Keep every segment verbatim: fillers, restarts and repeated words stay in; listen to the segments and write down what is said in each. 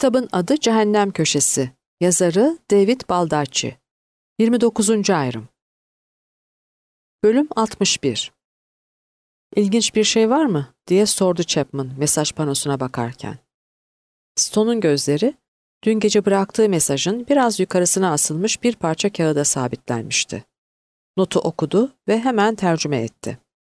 Kitabın adı Cehennem Köşesi. Yazarı David Baldacci. yirmi dokuzuncu ayrım. Bölüm altmış bir. İlginç bir şey var mı? Diye sordu Chapman mesaj panosuna bakarken. Stone'un gözleri dün gece bıraktığı mesajın biraz yukarısına asılmış bir parça kağıda sabitlenmişti. Notu okudu ve hemen tercüme etti.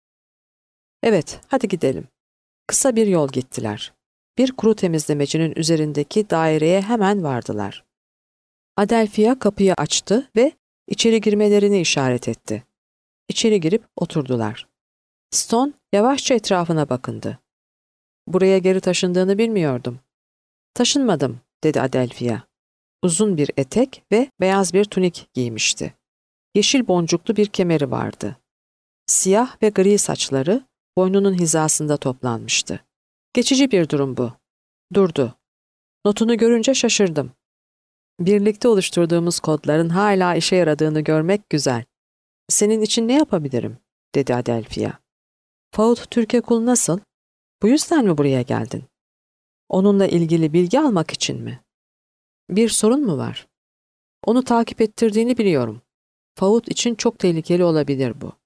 Evet, hadi gidelim. Kısa bir yol gittiler. Bir kuru temizlemecinin üzerindeki daireye hemen vardılar. Adelphia kapıyı açtı ve içeri girmelerini işaret etti. İçeri girip oturdular. Stone yavaşça etrafına bakındı. Buraya geri taşındığını bilmiyordum. Taşınmadım, dedi Adelphia. Uzun bir etek ve beyaz bir tunik giymişti. Yeşil boncuklu bir kemeri vardı. Siyah ve gri saçları boynunun hizasında toplanmıştı. Geçici bir durum bu. Durdu. Notunu görünce şaşırdım. Birlikte oluşturduğumuz kodların hala işe yaradığını görmek güzel. Senin için ne yapabilirim? Dedi Adelphia. Faut Türkekul nasıl? Bu yüzden mi buraya geldin? Onunla ilgili bilgi almak için mi? Bir sorun mu var? Onu takip ettirdiğini biliyorum. Faut için çok tehlikeli olabilir bu.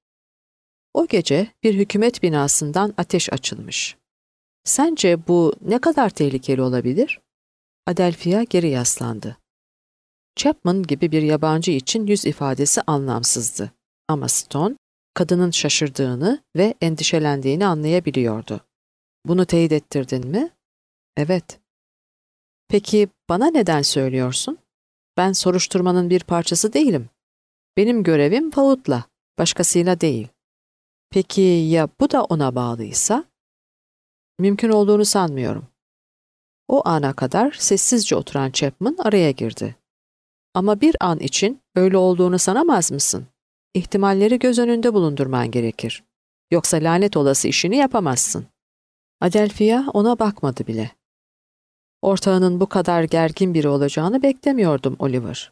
O gece bir hükümet binasından ateş açılmış. Sence bu ne kadar tehlikeli olabilir? Adelphia geri yaslandı. Chapman gibi bir yabancı için yüz ifadesi anlamsızdı. Ama Stone, kadının şaşırdığını ve endişelendiğini anlayabiliyordu. Bunu teyit ettirdin mi? Evet. Peki bana neden söylüyorsun? Ben soruşturmanın bir parçası değilim. Benim görevim Faut'la, başkasıyla değil. Peki ya bu da ona bağlıysa? Mümkün olduğunu sanmıyorum. O ana kadar sessizce oturan Chapman araya girdi. Ama bir an için öyle olduğunu sanamaz mısın? İhtimalleri göz önünde bulundurman gerekir. Yoksa lanet olası işini yapamazsın. Adelphia ona bakmadı bile. Ortağının bu kadar gergin biri olacağını beklemiyordum Oliver.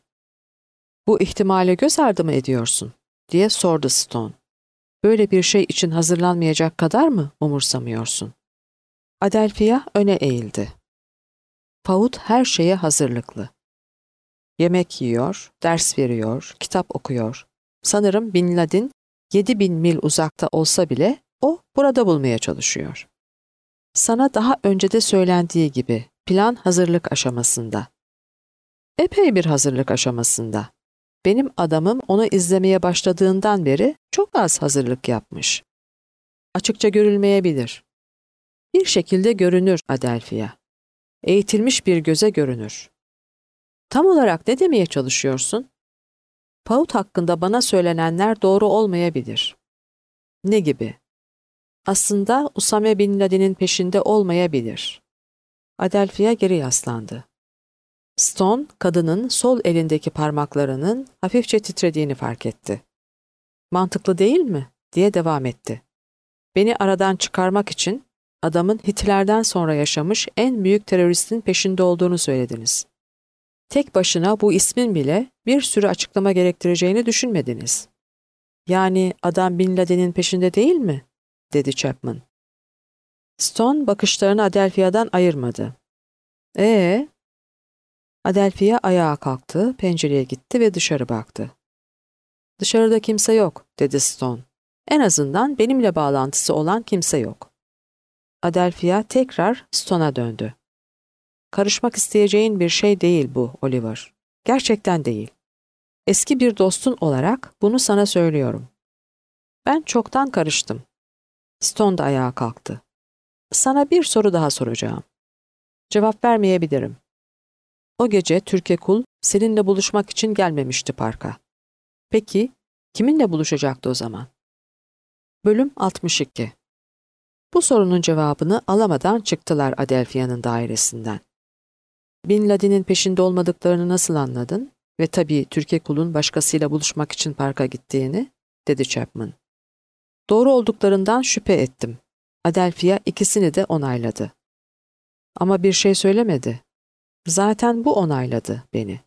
Bu ihtimale göz ardı mı ediyorsun? Diye sordu Stone. Böyle bir şey için hazırlanmayacak kadar mı umursamıyorsun? Adelphia öne eğildi. Faut her şeye hazırlıklı. Yemek yiyor, ders veriyor, kitap okuyor. Sanırım Bin Laden yedi bin mil uzakta olsa bile o burada bulmaya çalışıyor. Sana daha önce de söylendiği gibi plan hazırlık aşamasında. Epey bir hazırlık aşamasında. Benim adamım onu izlemeye başladığından beri çok az hazırlık yapmış. Açıkça görülmeyebilir. Bir şekilde görünür Adelphia. Eğitilmiş bir göze görünür. Tam olarak ne demeye çalışıyorsun? Faut hakkında bana söylenenler doğru olmayabilir. Ne gibi? Aslında Usame Bin Laden'in peşinde olmayabilir. Adelphia geri yaslandı. Stone, kadının sol elindeki parmaklarının hafifçe titrediğini fark etti. Mantıklı değil mi? Diye devam etti. Beni aradan çıkarmak için adamın Hitler'den sonra yaşamış en büyük teröristin peşinde olduğunu söylediniz. Tek başına bu ismin bile bir sürü açıklama gerektireceğini düşünmediniz. Yani adam Bin Laden'in peşinde değil mi? Dedi Chapman. Stone bakışlarını Adelphia'dan ayırmadı. Ee? Adelphia ayağa kalktı, pencereye gitti ve dışarı baktı. Dışarıda kimse yok, dedi Stone. En azından benimle bağlantısı olan kimse yok. Adelphia tekrar Stone'a döndü. Karışmak isteyeceğin bir şey değil bu, Oliver. Gerçekten değil. Eski bir dostun olarak bunu sana söylüyorum. Ben çoktan karıştım. Stone da ayağa kalktı. Sana bir soru daha soracağım. Cevap vermeyebilirim. O gece Türkekul seninle buluşmak için gelmemişti parka. Peki, kiminle buluşacaktı o zaman? Bölüm altmış iki. Bu sorunun cevabını alamadan çıktılar Adelphia'nın dairesinden. Bin Laden'in peşinde olmadıklarını nasıl anladın? Ve tabii Türkekul'un başkasıyla buluşmak için parka gittiğini, dedi Chapman. Doğru olduklarından şüphe ettim. Adelphia ikisini de onayladı. Ama bir şey söylemedi. Zaten bu onayladı beni.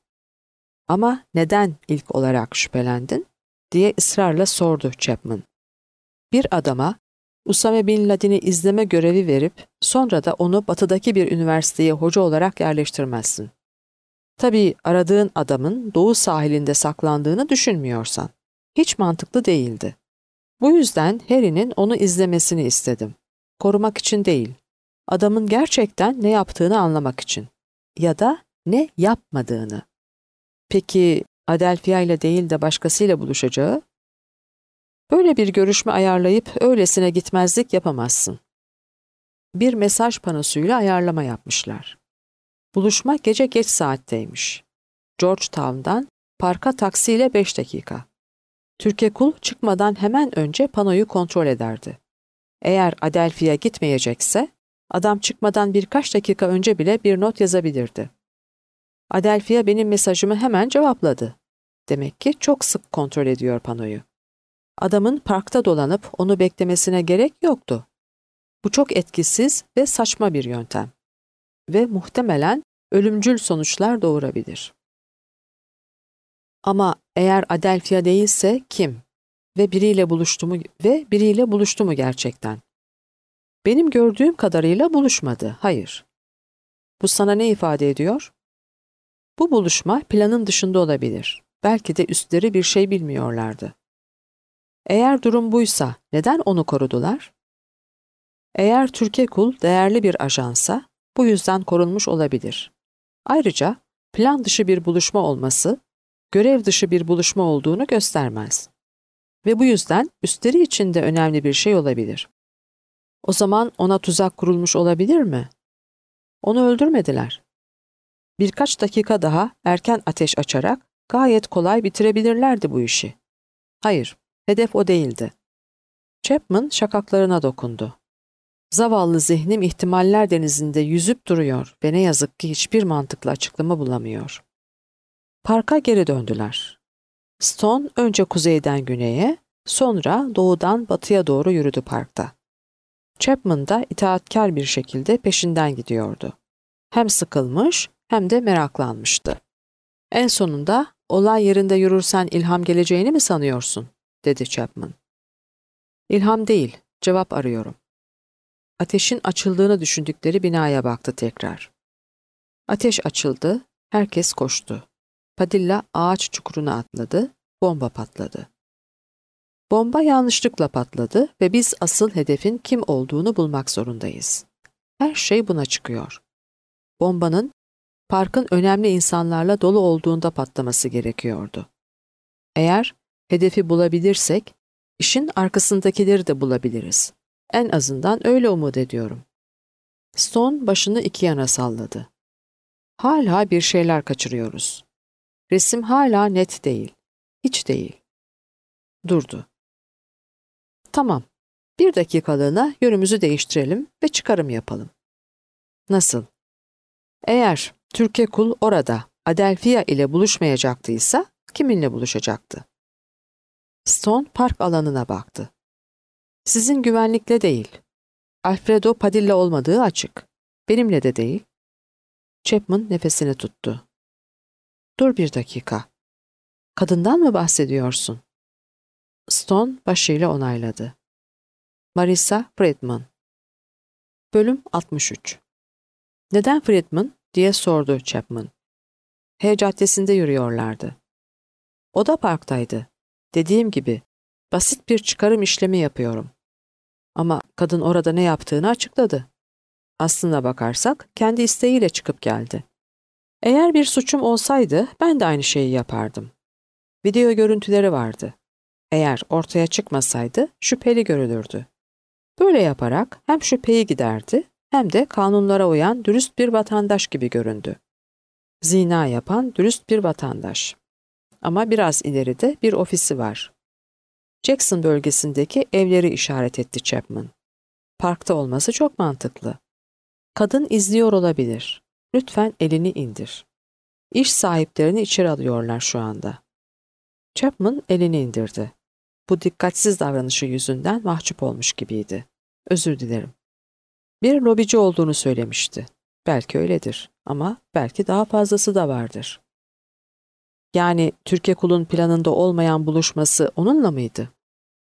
Ama neden ilk olarak şüphelendin? Diye ısrarla sordu Chapman. Bir adama Usame Bin Laden'i izleme görevi verip sonra da onu batıdaki bir üniversiteye hoca olarak yerleştirmezsin. Tabii aradığın adamın doğu sahilinde saklandığını düşünmüyorsan. Hiç mantıklı değildi. Bu yüzden Harry'nin onu izlemesini istedim. Korumak için değil, adamın gerçekten ne yaptığını anlamak için. Ya da ne yapmadığını. Peki Adelphia ile değil de başkasıyla buluşacağı? Böyle bir görüşme ayarlayıp öylesine gitmezlik yapamazsın. Bir mesaj panosuyla ayarlama yapmışlar. Buluşma gece geç saatteymiş. Georgetown'dan parka taksiyle beş dakika. Türkekul çıkmadan hemen önce panoyu kontrol ederdi. Eğer Adelphia gitmeyecekse, adam çıkmadan birkaç dakika önce bile bir not yazabilirdi. Adelphia benim mesajımı hemen cevapladı. Demek ki çok sık kontrol ediyor panoyu. Adamın parkta dolanıp onu beklemesine gerek yoktu. Bu çok etkisiz ve saçma bir yöntem. Ve muhtemelen ölümcül sonuçlar doğurabilir. Ama eğer Adelphia değilse kim? Ve biriyle buluştu mu ve biriyle buluştu mu gerçekten? Benim gördüğüm kadarıyla buluşmadı. Hayır. Bu sana ne ifade ediyor? Bu buluşma planın dışında olabilir. Belki de üstleri bir şey bilmiyorlardı. Eğer durum buysa neden onu korudular? Eğer Türkekul değerli bir ajansa bu yüzden korunmuş olabilir. Ayrıca plan dışı bir buluşma olması, görev dışı bir buluşma olduğunu göstermez. Ve bu yüzden üstleri için de önemli bir şey olabilir. O zaman ona tuzak kurulmuş olabilir mi? Onu öldürmediler. Birkaç dakika daha erken ateş açarak gayet kolay bitirebilirlerdi bu işi. Hayır, hedef o değildi. Chapman şakaklarına dokundu. Zavallı zihnim ihtimaller denizinde yüzüp duruyor ve ne yazık ki hiçbir mantıklı açıklama bulamıyor. Parka geri döndüler. Stone önce kuzeyden güneye, sonra doğudan batıya doğru yürüdü parkta. Chapman da itaatkar bir şekilde peşinden gidiyordu. Hem sıkılmış hem de meraklanmıştı. En sonunda, olay yerinde yürürsen ilham geleceğini mi sanıyorsun? Dedi Chapman. İlham değil, cevap arıyorum. Ateşin açıldığını düşündükleri binaya baktı tekrar. Ateş açıldı, herkes koştu. Padilla ağaç çukuruna atladı, bomba patladı. Bomba yanlışlıkla patladı ve biz asıl hedefin kim olduğunu bulmak zorundayız. Her şey buna çıkıyor. Bombanın parkın önemli insanlarla dolu olduğunda patlaması gerekiyordu. Eğer hedefi bulabilirsek, işin arkasındakileri de bulabiliriz. En azından öyle umut ediyorum. Stone başını iki yana salladı. Hala bir şeyler kaçırıyoruz. Resim hala net değil. Hiç değil. Durdu. Tamam, bir dakikalığına yönümüzü değiştirelim ve çıkarım yapalım. Nasıl? Eğer Türkekul orada Adelphia ile buluşmayacaktıysa kiminle buluşacaktı? Stone park alanına baktı. Sizin güvenlikle değil. Alfredo Padilla olmadığı açık. Benimle de değil. Chapman nefesini tuttu. Dur bir dakika. Kadından mı bahsediyorsun? Stone başıyla onayladı. Marissa Friedman. Bölüm altmış üç. Neden Friedman? Diye sordu Chapman. H caddesinde yürüyorlardı. O da parktaydı. Dediğim gibi, basit bir çıkarım işlemi yapıyorum. Ama kadın orada ne yaptığını açıkladı. Aslına bakarsak kendi isteğiyle çıkıp geldi. Eğer bir suçum olsaydı ben de aynı şeyi yapardım. Video görüntüleri vardı. Eğer ortaya çıkmasaydı şüpheli görülürdü. Böyle yaparak hem şüpheyi giderdi hem de kanunlara uyan dürüst bir vatandaş gibi göründü. Zina yapan dürüst bir vatandaş. Ama biraz ileride bir ofisi var. Jackson bölgesindeki evleri işaret etti Chapman. Parkta olması çok mantıklı. Kadın izliyor olabilir. Lütfen elini indir. İş sahiplerini içeri alıyorlar şu anda. Chapman elini indirdi. Bu dikkatsiz davranışı yüzünden mahcup olmuş gibiydi. Özür dilerim. Bir lobici olduğunu söylemişti. Belki öyledir ama belki daha fazlası da vardır. Yani Türkekul'un planında olmayan buluşması onunla mıydı?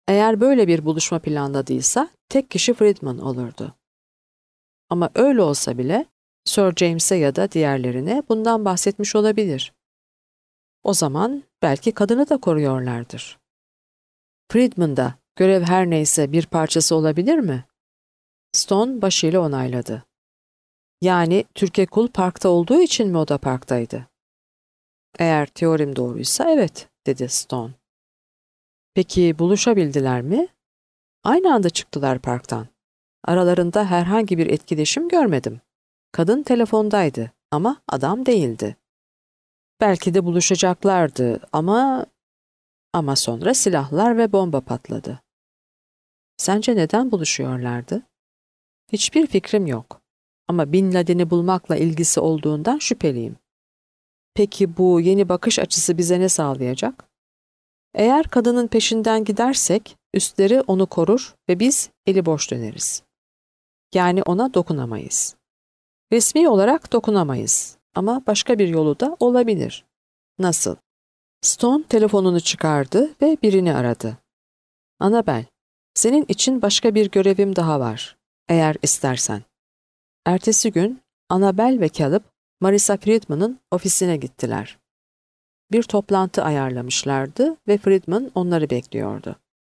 Eğer böyle bir buluşma planladıysa tek kişi Friedman olurdu. Ama öyle olsa bile Sir James'e ya da diğerlerine bundan bahsetmiş olabilir. O zaman belki kadını da koruyorlardır. Friedman da görev her neyse bir parçası olabilir mi? Stone başıyla onayladı. Yani Türkekul parkta olduğu için mi o da parktaydı? Eğer teorim doğruysa evet, dedi Stone. Peki buluşabildiler mi? Aynı anda çıktılar parktan. Aralarında herhangi bir etkileşim görmedim. Kadın telefondaydı ama adam değildi. Belki de buluşacaklardı ama... Ama sonra silahlar ve bomba patladı. Sence neden buluşuyorlardı? Hiçbir fikrim yok. Ama Bin Laden'i bulmakla ilgisi olduğundan şüpheliyim. Peki bu yeni bakış açısı bize ne sağlayacak? Eğer kadının peşinden gidersek, üstleri onu korur ve biz eli boş döneriz. Yani ona dokunamayız. Resmi olarak dokunamayız ama başka bir yolu da olabilir. Nasıl? Stone telefonunu çıkardı ve birini aradı. Annabel, senin için başka bir görevim daha var, eğer istersen. Ertesi gün Annabel ve Caleb, Marissa Friedman'ın ofisine gittiler. Bir toplantı ayarlamışlardı ve Friedman onları bekliyordu.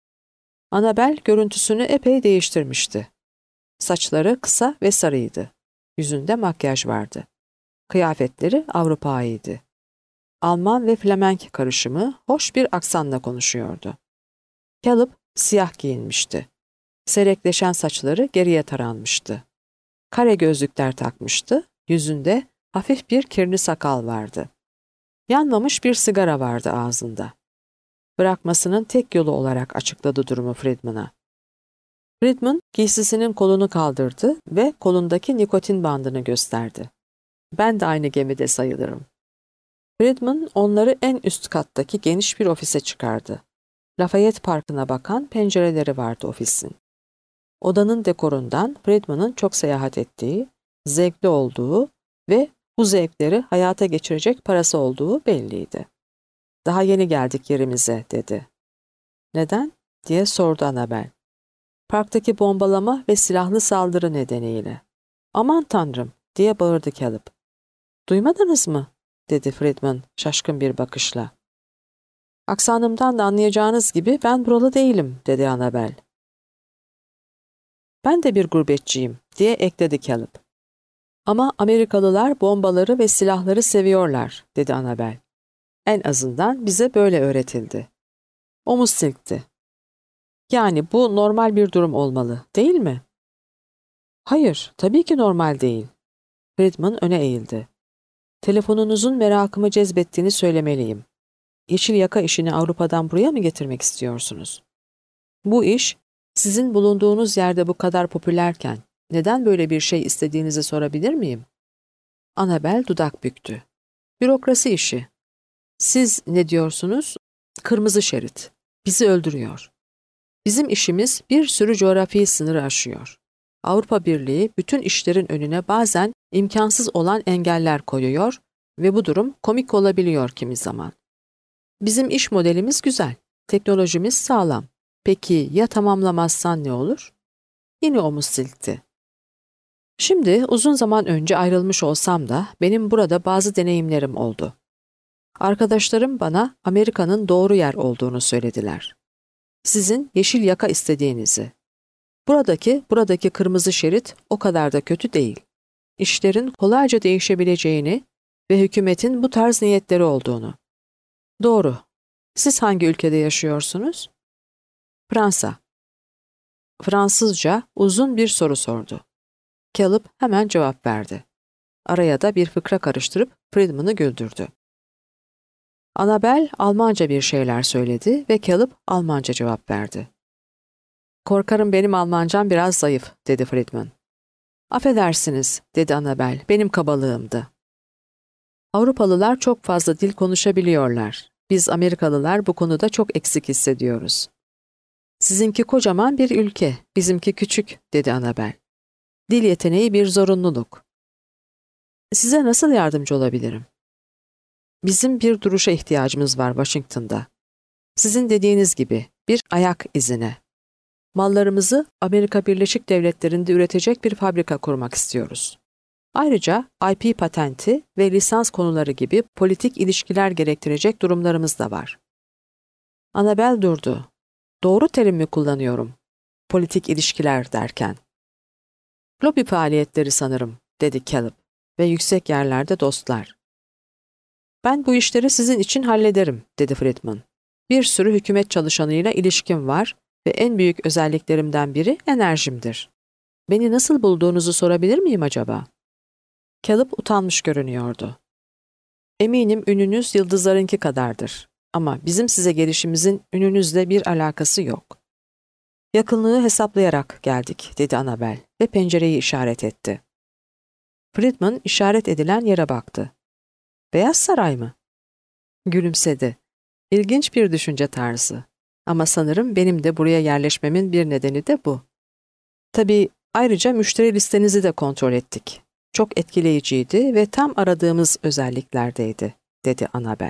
Annabel görüntüsünü epey değiştirmişti. Saçları kısa ve sarıydı. Yüzünde makyaj vardı. Kıyafetleri Avrupa'ydı. Alman ve Flemenk karışımı hoş bir aksanla konuşuyordu. Caleb siyah giyinmişti. Seyrekleşen saçları geriye taranmıştı. Kare gözlükler takmıştı, yüzünde hafif bir kirli sakal vardı. Yanmamış bir sigara vardı ağzında. Bırakmasının tek yolu olarak açıkladı durumu Friedman'a. Friedman giysisinin kolunu kaldırdı ve kolundaki nikotin bandını gösterdi. Ben de aynı gemide sayılırım. Friedman onları en üst kattaki geniş bir ofise çıkardı. Lafayette Parkı'na bakan pencereleri vardı ofisin. Odanın dekorundan Friedman'ın çok seyahat ettiği, zevkli olduğu ve bu zevkleri hayata geçirecek parası olduğu belliydi. Daha yeni geldik yerimize, dedi. Neden? Diye sordu Annabel. Parktaki bombalama ve silahlı saldırı nedeniyle. Aman tanrım, diye bağırdı Caleb. Duymadınız mı? Dedi Friedman şaşkın bir bakışla. Aksanımdan da anlayacağınız gibi ben buralı değilim, dedi Annabel. Ben de bir gurbetçiyim, diye ekledi Caleb. Ama Amerikalılar bombaları ve silahları seviyorlar, dedi Annabel. En azından bize böyle öğretildi. Omuz silkti. Yani bu normal bir durum olmalı, değil mi? Hayır, tabii ki normal değil. Friedman öne eğildi. Telefonunuzun merakımı cezbettiğini söylemeliyim. Yeşil yaka işini Avrupa'dan buraya mı getirmek istiyorsunuz? Bu iş, sizin bulunduğunuz yerde bu kadar popülerken neden böyle bir şey istediğinizi sorabilir miyim? Annabel dudak büktü. Bürokrasi işi. Siz ne diyorsunuz? Kırmızı şerit. Bizi öldürüyor. Bizim işimiz bir sürü coğrafi sınırı aşıyor. Avrupa Birliği bütün işlerin önüne bazen imkansız olan engeller koyuyor ve bu durum komik olabiliyor kimi zaman. Bizim iş modelimiz güzel, teknolojimiz sağlam. Peki ya tamamlamazsan ne olur? Yine omuz silkti. Şimdi uzun zaman önce ayrılmış olsam da benim burada bazı deneyimlerim oldu. Arkadaşlarım bana Amerika'nın doğru yer olduğunu söylediler. Sizin yeşil yaka istediğinizi. Buradaki, buradaki kırmızı şerit o kadar da kötü değil. İşlerin kolayca değişebileceğini ve hükümetin bu tarz niyetleri olduğunu. Doğru. Siz hangi ülkede yaşıyorsunuz? Fransa. Fransızca uzun bir soru sordu. Caleb hemen cevap verdi. Araya da bir fıkra karıştırıp Friedman'ı güldürdü. Annabel Almanca bir şeyler söyledi ve Caleb Almanca cevap verdi. Korkarım benim Almancam biraz zayıf, dedi Friedman. Affedersiniz, dedi Annabel, benim kabalığımdı. Avrupalılar çok fazla dil konuşabiliyorlar. Biz Amerikalılar bu konuda çok eksik hissediyoruz. Sizinki kocaman bir ülke, bizimki küçük, dedi Annabel. Dil yeteneği bir zorunluluk. Size nasıl yardımcı olabilirim? Bizim bir duruşa ihtiyacımız var Washington'da. Sizin dediğiniz gibi bir ayak izine. Mallarımızı Amerika Birleşik Devletleri'nde üretecek bir fabrika kurmak istiyoruz. Ayrıca I P patenti ve lisans konuları gibi politik ilişkiler gerektirecek durumlarımız da var. Annabel durdu. Doğru terim mi kullanıyorum? Politik ilişkiler derken. Lobi faaliyetleri sanırım, dedi Caleb ve yüksek yerlerde dostlar. Ben bu işleri sizin için hallederim, dedi Friedman. Bir sürü hükümet çalışanıyla ilişkim var ve en büyük özelliklerimden biri enerjimdir. Beni nasıl bulduğunuzu sorabilir miyim acaba? Caleb utanmış görünüyordu. Eminim ününüz yıldızlarınki kadardır ama bizim size gelişimizin ününüzle bir alakası yok. Yakınlığı hesaplayarak geldik, dedi Annabel ve pencereyi işaret etti. Friedman işaret edilen yere baktı. Beyaz Saray mı? Gülümsedi. İlginç bir düşünce tarzı. Ama sanırım benim de buraya yerleşmemin bir nedeni de bu. Tabii ayrıca müşteri listenizi de kontrol ettik. Çok etkileyiciydi ve tam aradığımız özelliklerdeydi, dedi Annabel.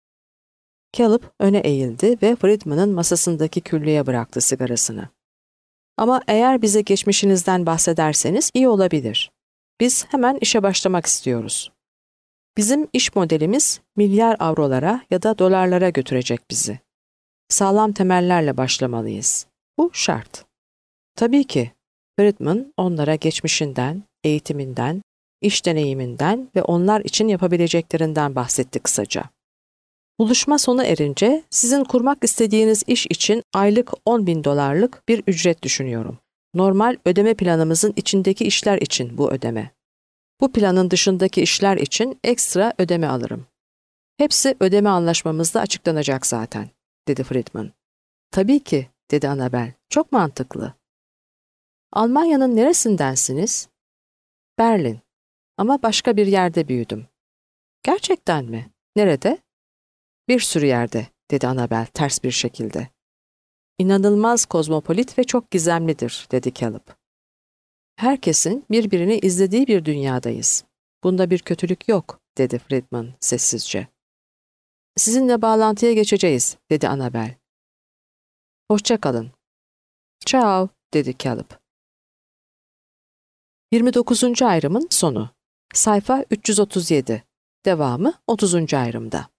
Caleb öne eğildi ve Friedman'ın masasındaki küllüğe bıraktı sigarasını. Ama eğer bize geçmişinizden bahsederseniz iyi olabilir. Biz hemen işe başlamak istiyoruz. Bizim iş modelimiz milyar avrolara ya da dolarlara götürecek bizi. Sağlam temellerle başlamalıyız. Bu şart. Tabii ki. Friedman onlara geçmişinden, eğitiminden, iş deneyiminden ve onlar için yapabileceklerinden bahsetti kısaca. Buluşma sona erince sizin kurmak istediğiniz iş için aylık on bin dolarlık bir ücret düşünüyorum. Normal ödeme planımızın içindeki işler için bu ödeme. Bu planın dışındaki işler için ekstra ödeme alırım. Hepsi ödeme anlaşmamızda açıklanacak zaten, dedi Friedman. Tabii ki, dedi Annabel. Çok mantıklı. Almanya'nın neresindensiniz? Berlin. Ama başka bir yerde büyüdüm. Gerçekten mi? Nerede? Bir sürü yerde, dedi Annabel ters bir şekilde. İnanılmaz kozmopolit ve çok gizemlidir, dedi Caleb. Herkesin birbirini izlediği bir dünyadayız. Bunda bir kötülük yok, dedi Friedman sessizce. Sizinle bağlantıya geçeceğiz, dedi Annabel. Hoşça kalın. Ciao, dedi Caleb. yirmi dokuzuncu ayrımın sonu. Sayfa üç yüz otuz yedi. Devamı otuzuncu ayrımda.